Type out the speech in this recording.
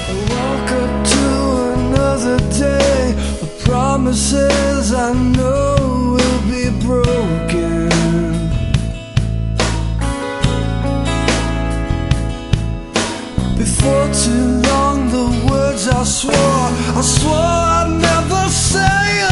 I woke up to another day of promises I know will be broken. Before too long the words I swore I'd never say